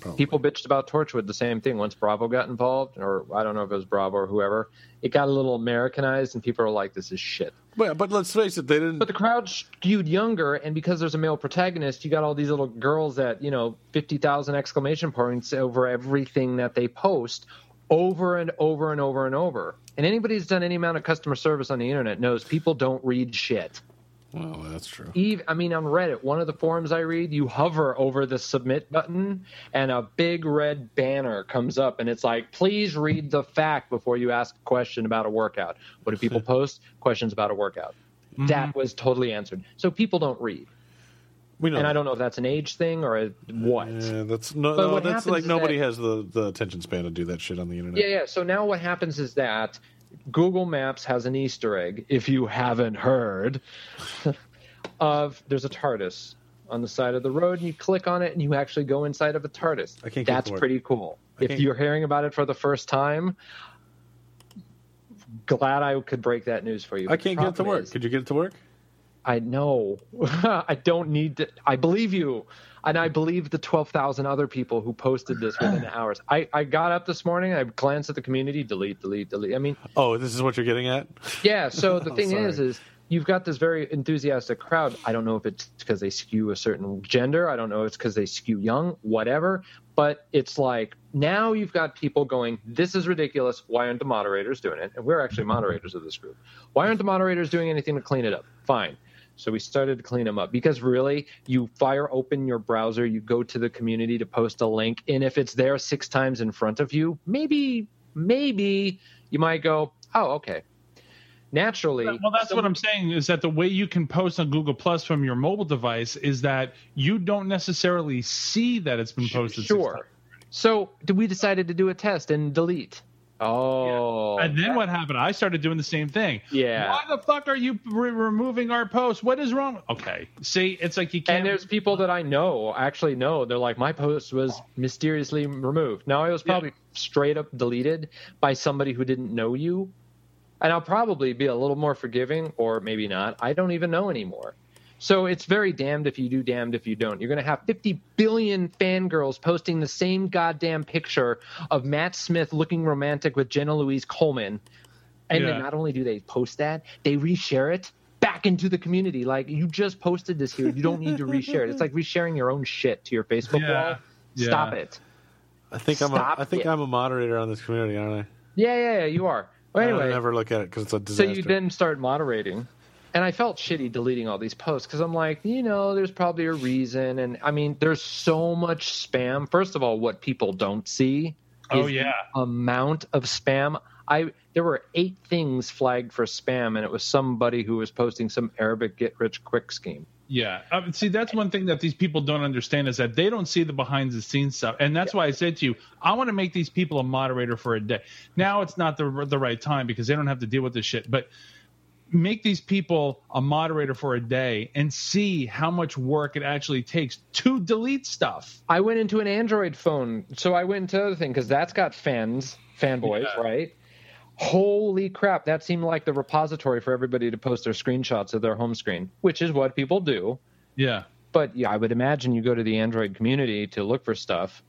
Probably. People bitched about Torchwood, the same thing. Once Bravo got involved, or I don't know if it was Bravo or whoever, it got a little Americanized, and people are like, "This is shit." But, but let's face it, they didn't. But the crowd skewed younger, and because there's a male protagonist, you got all these little girls at, you know, fifty thousand exclamation points over everything that they post over and over and over and over. And anybody who's done any amount of customer service on the internet knows people don't read shit. Well, that's true. Eve, I mean, on Reddit, one of the forums I read, you hover over the submit button, and a big red banner comes up, and it's like, please read the fact before you ask a question about a workout. What do people post? Questions about a workout. Mm-hmm. That was totally answered. So people don't read. We know and that. I don't know if that's an age thing or a, what. Yeah, that's no, But no what that's happens like is nobody that- has the, the attention span to do that shit on the internet. Yeah, yeah. So now what happens is that Google Maps has an Easter egg, if you haven't heard, of there's a TARDIS on the side of the road, and you click on it, and you actually go inside of a TARDIS. I can't get That's to work. pretty cool. I If can't- you're hearing about it for the first time, glad I could break that news for you. I can't get it to Problem work. is, Could you get it to work? I know. I don't need to. I believe you. And I believe the twelve thousand other people who posted this within hours. I, I got up this morning. I glanced at the community. Delete, delete, delete. I mean, Oh, this is what you're getting at? yeah. So the Oh, thing sorry. is, is you've got this very enthusiastic crowd. I don't know if it's because they skew a certain gender. I don't know if it's because they skew young, whatever. But it's like now you've got people going, this is ridiculous. Why aren't the moderators doing it? And we're actually moderators of this group. Why aren't the moderators doing anything to clean it up? Fine. So we started to clean them up because really you fire open your browser, you go to the community to post a link. And if it's there six times in front of you, maybe, maybe you might go, oh, okay. Naturally. Well, that's what I'm saying is that the way you can post on Google Plus from your mobile device is that you don't necessarily see that it's been posted. six Sure. times. So we decided to do a test and delete. Oh. And then what happened? I started doing the same thing. Yeah. Why the fuck are you re- removing our post? What is wrong? Okay. See, it's like you can't. And there's people that I know, actually know, they're like, my post was mysteriously removed. Now, it was probably straight up deleted by somebody who didn't know you. And I'll probably be a little more forgiving, or maybe not. I don't even know anymore. So it's very damned if you do, damned if you don't. You're going to have fifty billion fangirls posting the same goddamn picture of Matt Smith looking romantic with Jenna Louise Coleman. And Yeah. then not only do they post that, they reshare it back into the community. Like, you just posted this here. You don't need to reshare it. It's like resharing your own shit to your Facebook Yeah. wall. Yeah. Stop it. I think I'm a, Stop I think it. I'm a moderator on this community, aren't I? Yeah, yeah, yeah, you are. Well, I anyway. never look at it because it's a So disaster. you then start moderating. And I felt shitty deleting all these posts because I'm like, you know, there's probably a reason. And I mean, there's so much spam. First of all, what people don't see Oh, is yeah. the amount of spam. I there were eight things flagged for spam, and it was somebody who was posting some Arabic get rich quick scheme. Yeah. Um, see, that's one thing that these people don't understand is that they don't see the behind the scenes stuff. And that's why I said to you, I want to make these people a moderator for a day. Now it's not the the right time because they don't have to deal with this shit. But make these people a moderator for a day and see how much work it actually takes to delete stuff. I went into an Android phone, so I went into the other thing because that's got fans, fanboys, Yeah. right? Holy crap, that seemed like the repository for everybody to post their screenshots of their home screen, which is what people do. Yeah. But yeah, I would imagine you go to the Android community to look for stuff.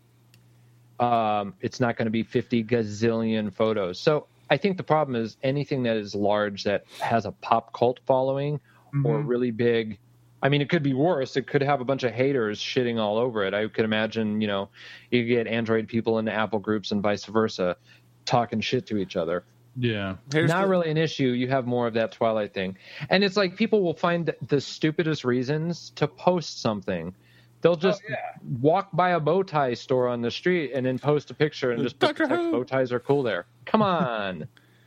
Um, it's not going to be fifty gazillion photos. So I think the problem is anything that is large that has a pop cult following or really big. I mean, it could be worse. It could have a bunch of haters shitting all over it. I could imagine, you know, you get Android people into Apple groups and vice versa talking shit to each other. Yeah. Here's Not the- really an issue. You have more of that Twilight thing. And it's like people will find the stupidest reasons to post something. They'll just walk by a bow tie store on the street and then post a picture and just put Doctor the text, Who. bow ties are cool there. Come on.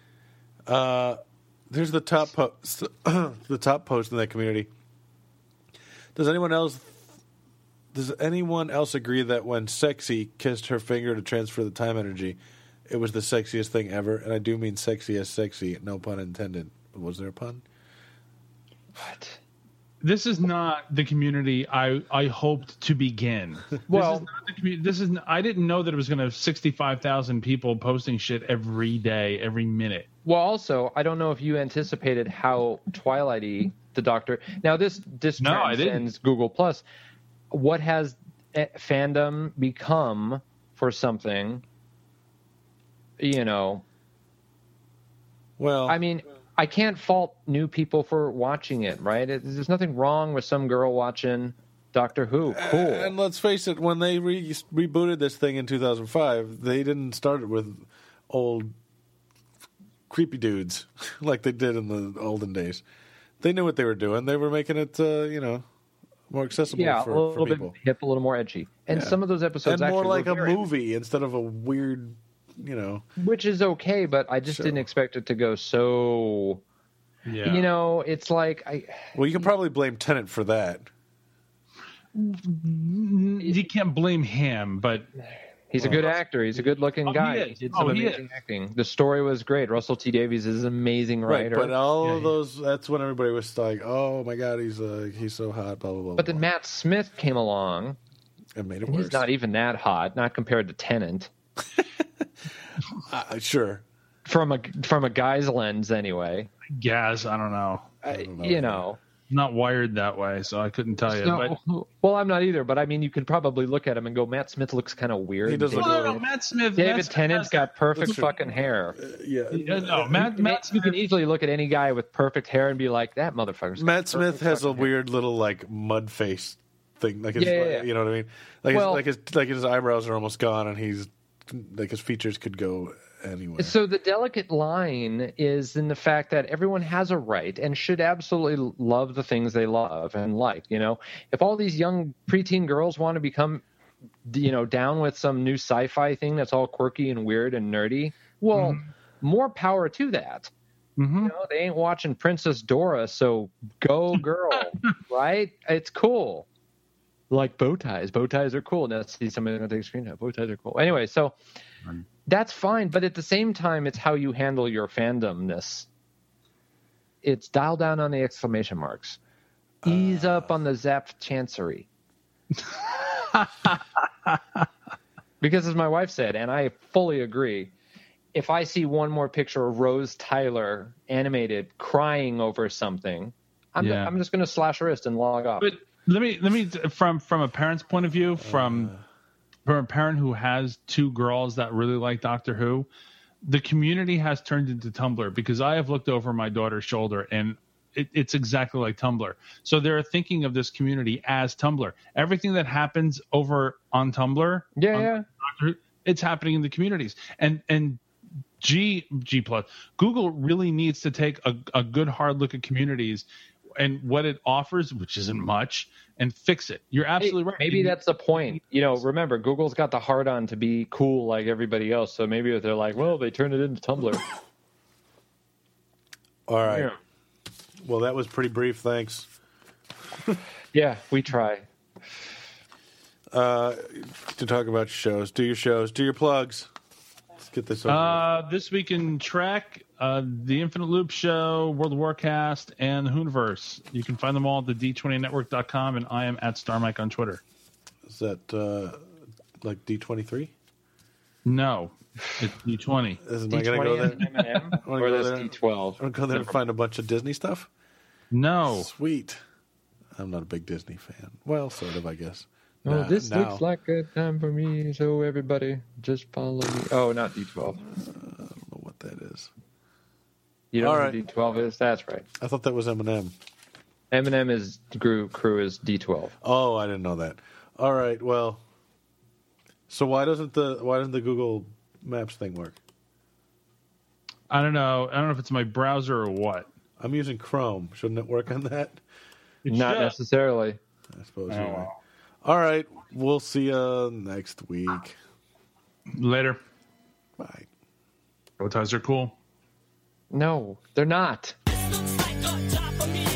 Uh, there's the top post, the top post in that community. Does anyone else? Does anyone else agree that when Sexy kissed her finger to transfer the time energy, it was the sexiest thing ever? And I do mean sexy as sexy, no pun intended. Was there a pun? What? This is not the community I, I hoped to begin. Well- this is not the community. This is I didn't know that it was going to have sixty-five thousand people posting shit every day, every minute. Well, also, I don't know if you anticipated how Twilight-y the Doctor. Now, this this No, I didn't. transcends Google Plus. What has eh, fandom become for something, you know, Well, I mean, I can't fault new people for watching it, right? It, there's nothing wrong with some girl watching Doctor Who. Cool. and let's face it, when they re- rebooted this thing in two thousand five, they didn't start it with old creepy dudes like they did in the olden days. They knew what they were doing. They were making it, uh, you know, more accessible Yeah, for, a little for bit people. hip, a little more edgy. And Yeah. some of those episodes And more actually like were a very- movie instead of a weird, you know. which is okay, but I just Show. didn't expect it to go so. Yeah. You know, it's like I. Well, you can probably blame Tennant for that. You can't blame him, but He's a good actor. He's a good-looking Oh, he guy. is. He did Oh, some he amazing acting. The story was great. Russell T Davies is an amazing Right, writer. but all Yeah, of yeah. those, that's when everybody was like, oh my God, he's uh, he's so hot, blah, blah, blah. But blah, then Matt Smith came along, blah. It made it and worse. he's not even that hot, not compared to Tennant. Uh, sure. From a from a guy's lens, anyway. Gaz, I don't know. I, don't know. you know. I'm not wired that way, so I couldn't tell you. But So, well, I'm not either, but I mean, you could probably look at him and go, Matt Smith looks kind of weird. He does look David, no, no, Matt Smith. David Matt Smith Tennant's has- got perfect That's true. fucking hair. Yeah. Yeah, no, Matt, Matt you can Smith. easily look at any guy with perfect hair and be like, that motherfucker's got Matt Smith perfect has a fucking hair. weird little like mud face thing, like his, Yeah, yeah, yeah. you know what I mean? Like Well- his, like his like his eyebrows are almost gone, and he's like his features could go anywhere. So the delicate line is in the fact that everyone has a right and should absolutely love the things they love and like. You know, if all these young preteen girls want to become, you know, down with some new sci-fi thing that's all quirky and weird and nerdy, well, more power to that. Mhm. You know, they ain't watching Princess Dora, so go girl, right? It's cool. Like bow ties. Bow ties are cool. Now see somebody gonna take a screen now. Bow ties are cool. Anyway, so that's fine, but at the same time, it's how you handle your fandomness. It's dial down on the exclamation marks. Ease up on the Zap Chancery. Because as my wife said, and I fully agree, if I see one more picture of Rose Tyler animated crying over something, I'm, Yeah. I'm just going to slash her wrist and log off. But let me let me from from a parent's point of view, from from a parent who has two girls that really like Doctor Who, the community has turned into Tumblr because I have looked over my daughter's shoulder and it, it's exactly like Tumblr. So they're thinking of this community as Tumblr. Everything that happens over on Tumblr, yeah, on yeah. Doctor Who, it's happening in the communities. And and G G plus Google really needs to take a, a good hard look at communities and what it offers, which isn't much, and fix it. You're absolutely right. Maybe You- that's the point. You know, remember, Google's got the hard on to be cool like everybody else. So maybe they're like, well, they turned it into Tumblr. All right. Yeah. Well, that was pretty brief. Thanks. Yeah, we try. Uh, to talk about your shows, do your shows, do your plugs. Let's get this over. Uh, this week in Trek, uh, the Infinite Loop Show, World of Warcast, and the Hooniverse. You can find them all at the D twenty network dot com, and I am at StarMike on Twitter. with. Is that uh, like D twenty-three? No, it's D twenty. Is am I D going to twenty go and there? M and M, wanna or go that's there? D twelve. I'm going to go there and find a bunch of Disney stuff. No. Sweet. I'm not a big Disney fan. Well, sort of, I guess. Oh, Nah, this now. looks like a time for me, so everybody just follow me. Oh, not D twelve. I don't know what that is. You know All what right. D twelve is? That's right. I thought that was Eminem. Eminem is crew, crew is D twelve. Oh, I didn't know that. All right, well, so why doesn't the why doesn't the Google Maps thing work? I don't know. I don't know if it's my browser or what. I'm using Chrome. Shouldn't it work on that? It Not should. necessarily. I suppose Oh, you're right. wow. All right, we'll see you next week. Later. Bye. Bow ties are cool. No, they're not. This looks like a job for me.